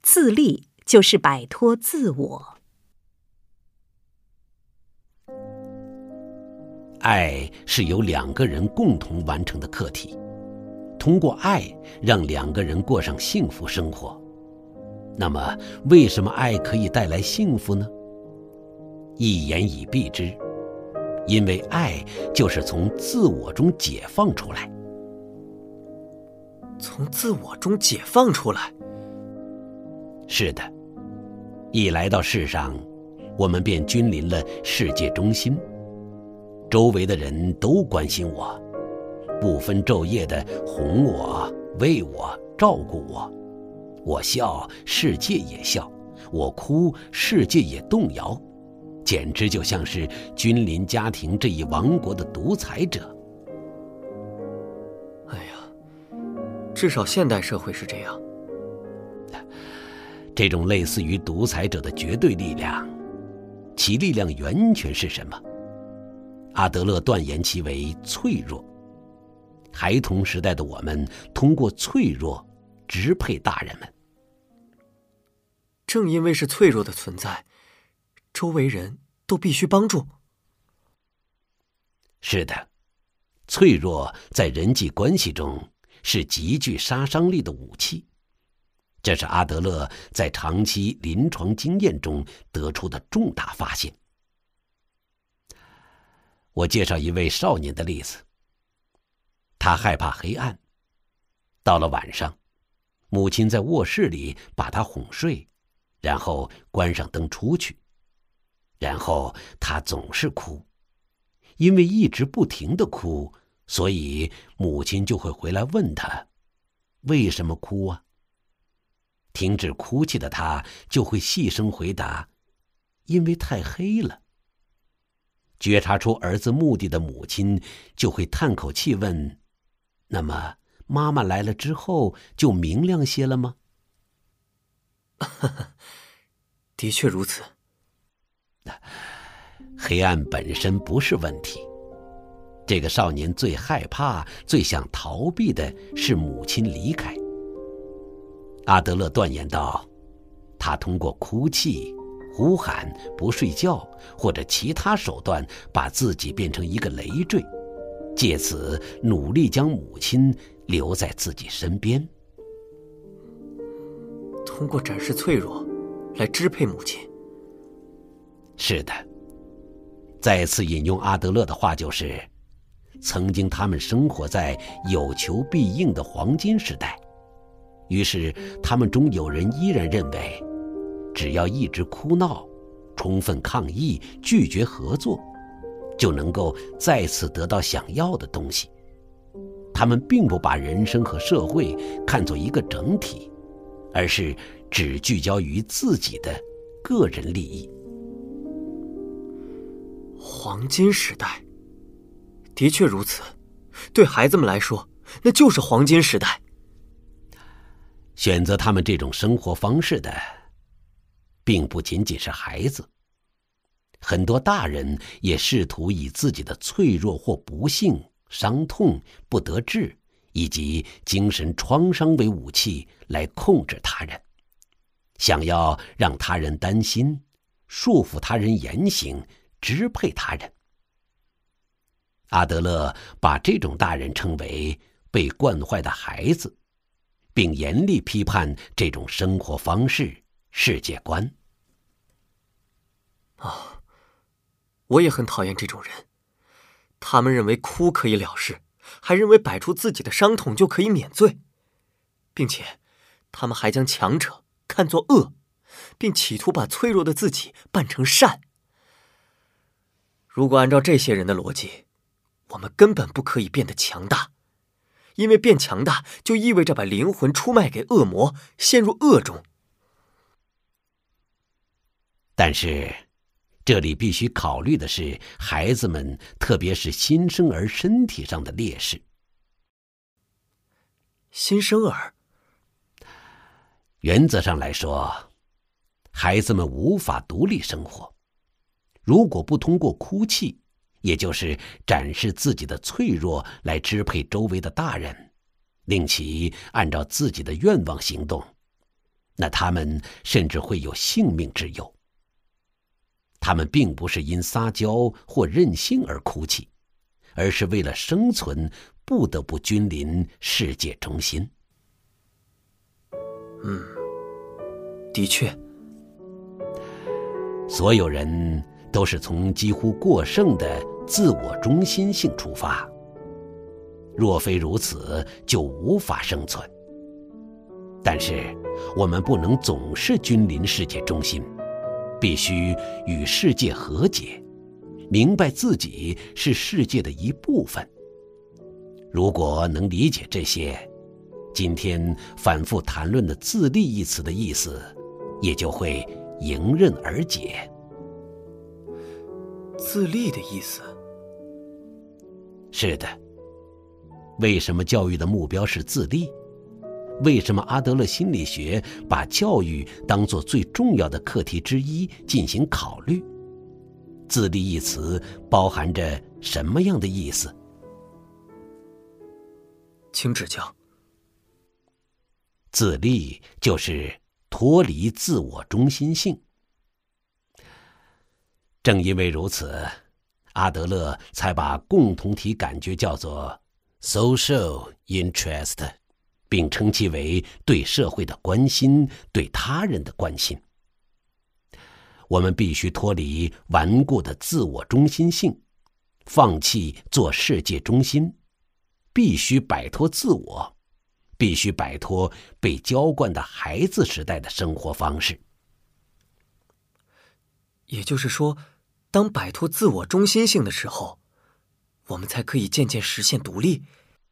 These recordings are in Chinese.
自立就是摆脱自我。 爱是由两个人共同完成的课题，通过爱让两个人过上幸福生活。那么，为什么爱可以带来幸福呢？一言以蔽之，因为爱就是从自我中解放出来。 从自我中解放出来？ 是的，一来到世上，我们便君临了世界中心，周围的人都关心我，不分昼夜地哄我、喂我、照顾我。我笑，世界也笑；我哭，世界也动摇。简直就像是君临家庭这一王国的独裁者。 哎呀，至少现代社会是这样。 这种类似于独裁者的绝对力量，其力量源泉是什么？阿德勒断言其为脆弱。孩童时代的我们通过脆弱支配大人们。 正因为是脆弱的存在，周围人都必须帮助。 是的，脆弱在人际关系中是极具杀伤力的武器。这是阿德勒在长期临床经验中得出的重大发现。我介绍一位少年的例子。他害怕黑暗，到了晚上，母亲在卧室里把他哄睡，然后关上灯出去。然后他总是哭，因为一直不停地哭，所以母亲就会回来问他，为什么哭啊？停止哭泣的他就会细声回答，因为太黑了。觉察出儿子目的的母亲就会叹口气问，那么妈妈来了之后就明亮些了吗？ 的确如此。 黑暗本身不是问题，这个少年最害怕、最想逃避的是母亲离开。阿德勒断言道，他通过哭泣、呼喊、不睡觉或者其他手段把自己变成一个累赘，借此努力将母亲留在自己身边。 通过展示脆弱来支配母亲。 是的，再次引用阿德勒的话就是，曾经他们生活在有求必应的黄金时代，于是他们中有人依然认为，只要一直哭闹、充分抗议、拒绝合作，就能够再次得到想要的东西。他们并不把人生和社会看作一个整体，而是只聚焦于自己的个人利益。 黄金时代，的确如此。对孩子们来说，那就是黄金时代。 选择他们这种生活方式的，并不仅仅是孩子，很多大人也试图以自己的脆弱或不幸、伤痛、不得志以及精神创伤为武器来控制他人，想要让他人担心，束缚他人言行，支配他人。阿德勒把这种大人称为被惯坏的孩子，并严厉批判这种生活方式、世界观。 我也很讨厌这种人。他们认为哭可以了事，还认为摆出自己的伤痛就可以免罪，并且他们还将强者看作恶，并企图把脆弱的自己扮成善。如果按照这些人的逻辑，我们根本不可以变得强大，因为变强大就意味着把灵魂出卖给恶魔，陷入恶中。 但是这里必须考虑的是孩子们，特别是新生儿身体上的劣势。 新生儿， 原则上来说，孩子们无法独立生活。如果不通过哭泣，也就是展示自己的脆弱来支配周围的大人，令其按照自己的愿望行动， 那他们甚至会有性命之忧。他们并不是因撒娇或任性而哭泣，而是为了生存不得不君临世界中心。 的确， 所有人都是从几乎过剩的自我中心性出发，若非如此，就无法生存。但是我们不能总是君临世界中心，必须与世界和解，明白自己是世界的一部分。如果能理解这些，今天反复谈论的自立一词的意思也就会迎刃而解。 自立的意思？ 是的。为什么教育的目标是自立？为什么阿德勒心理学把教育当作最重要的课题之一进行考虑？自立一词包含着什么样的意思？ 请指教。 自立就是脱离自我中心性。正因为如此，阿德勒才把共同体感觉叫做 social interest， 并称其为对社会的关心，对他人的关心。我们必须脱离顽固的自我中心性，放弃做世界中心，必须摆脱自我，必须摆脱被娇惯的孩子时代的生活方式。 也就是说，当摆脱自我中心性的时候，我们才可以渐渐实现独立。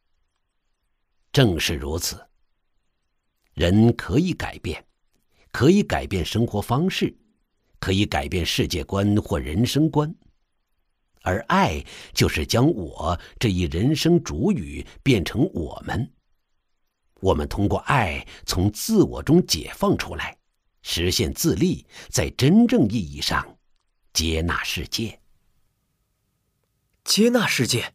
正是如此，人可以改变，可以改变生活方式，可以改变世界观或人生观，而爱就是将我这一人生主语变成我们。我们通过爱从自我中解放出来，实现自立，在真正意义上接纳世界。 接纳世界？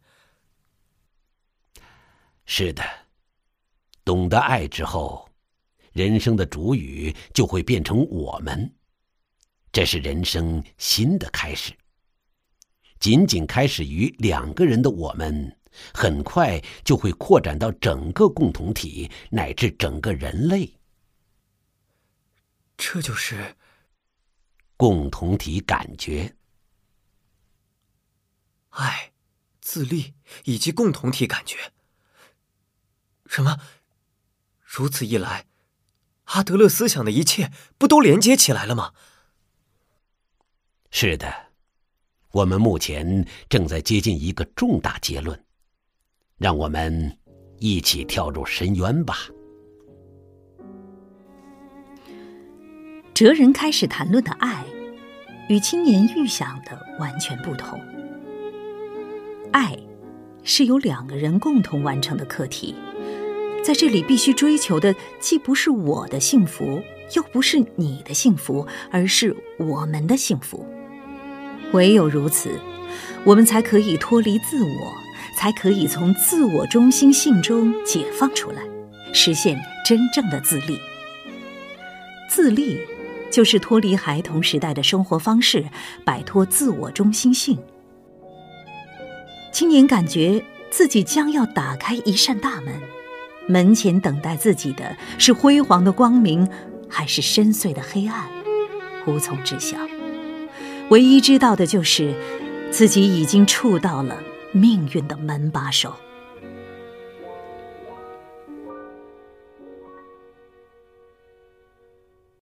是的，懂得爱之后，人生的主语就会变成我们，这是人生新的开始。仅仅开始于两个人的我们，很快就会扩展到整个共同体乃至整个人类。 这就是共同体感觉。 爱、自立以及共同体感觉。什么？如此一来，阿德勒思想的一切不都连接起来了吗？ 是的，我们目前正在接近一个重大结论，让我们一起跳入深渊吧。 哲人开始谈论的爱，与青年预想的完全不同。爱是由两个人共同完成的课题，在这里必须追求的既不是我的幸福，又不是你的幸福，而是我们的幸福。唯有如此，我们才可以脱离自我，才可以从自我中心性中解放出来，实现真正的自立。自立就是脱离孩童时代的生活方式，摆脱自我中心性。青年感觉自己将要打开一扇大门，门前等待自己的是辉煌的光明，还是深邃的黑暗，无从知晓。唯一知道的就是自己已经触到了命运的门把手。